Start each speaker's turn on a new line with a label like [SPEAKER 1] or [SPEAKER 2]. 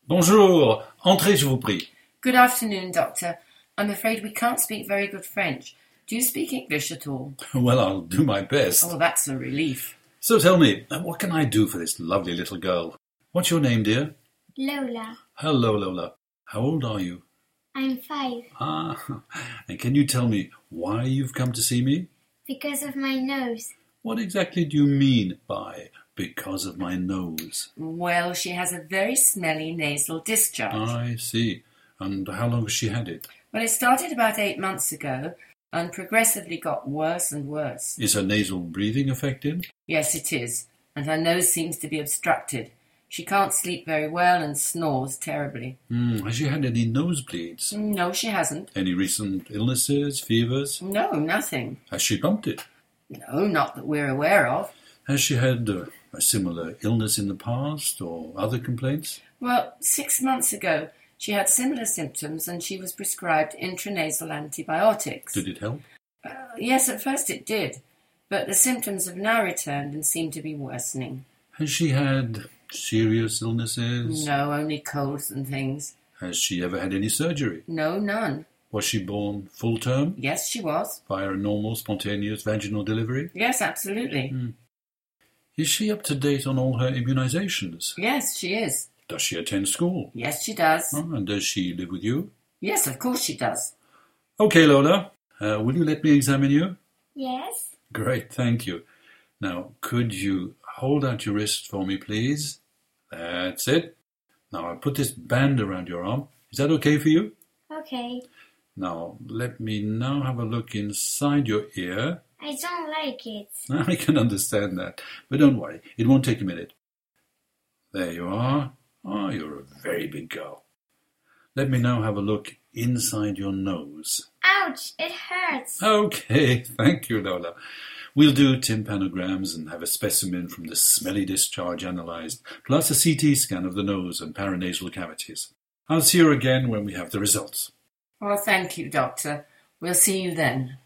[SPEAKER 1] Bonjour, entrez, je vous prie.
[SPEAKER 2] Good afternoon, Doctor. I'm afraid we can't speak very good French. Do you speak English at all?
[SPEAKER 1] Well, I'll do my best.
[SPEAKER 2] Oh, that's a relief.
[SPEAKER 1] So tell me, what can I do for this lovely little girl? What's your name, dear?
[SPEAKER 3] Lola.
[SPEAKER 1] Hello, Lola. How old are you?
[SPEAKER 3] I'm 5.
[SPEAKER 1] And can you tell me why you've come to see me?
[SPEAKER 3] Because of my nose.
[SPEAKER 1] What exactly do you mean by because of my nose?
[SPEAKER 2] Well, she has a very smelly nasal discharge.
[SPEAKER 1] I see. And how long has she had it?
[SPEAKER 2] Well, it started about 8 months ago and progressively got worse and worse.
[SPEAKER 1] Is her nasal breathing affected?
[SPEAKER 2] Yes, it is. And her nose seems to be obstructed. She can't sleep very well and snores terribly.
[SPEAKER 1] Has she had any nosebleeds?
[SPEAKER 2] No, she hasn't.
[SPEAKER 1] Any recent illnesses, fevers?
[SPEAKER 2] No, nothing.
[SPEAKER 1] Has she bumped it?
[SPEAKER 2] No, not that we're aware of.
[SPEAKER 1] Has she had a similar illness in the past or other complaints?
[SPEAKER 2] Well, 6 months ago, she had similar symptoms and she was prescribed intranasal antibiotics.
[SPEAKER 1] Did it help?
[SPEAKER 2] Yes, at first it did, but the symptoms have now returned and seem to be worsening.
[SPEAKER 1] Has she had serious illnesses?
[SPEAKER 2] No, only colds and things.
[SPEAKER 1] Has she ever had any surgery?
[SPEAKER 2] No, none.
[SPEAKER 1] Was she born full term?
[SPEAKER 2] Yes, she was.
[SPEAKER 1] Via a normal spontaneous vaginal delivery?
[SPEAKER 2] Yes, absolutely.
[SPEAKER 1] Is she up to date on all her immunizations?
[SPEAKER 2] Yes, she is.
[SPEAKER 1] Does she attend school?
[SPEAKER 2] Yes, she does.
[SPEAKER 1] And does she live with you?
[SPEAKER 2] Yes, of course she does.
[SPEAKER 1] Okay, Lola. Will you let me examine you?
[SPEAKER 3] Yes?
[SPEAKER 1] Great, thank you. Now, could you hold out your wrist for me, please? That's it. Now, I'll put this band around your arm. Is that okay for you?
[SPEAKER 3] Okay.
[SPEAKER 1] Now, let me now have a look inside your ear.
[SPEAKER 3] I don't like it.
[SPEAKER 1] I can understand that, but don't worry. It won't take a minute. There you are. Oh, you're a very big girl. Let me now have a look inside your nose.
[SPEAKER 3] Ouch! It hurts.
[SPEAKER 1] Okay, thank you, Lola. We'll do tympanograms and have a specimen from the smelly discharge analysed, plus a CT scan of the nose and paranasal cavities. I'll see you again when we have the results.
[SPEAKER 2] Well, thank you, Doctor. We'll see you then.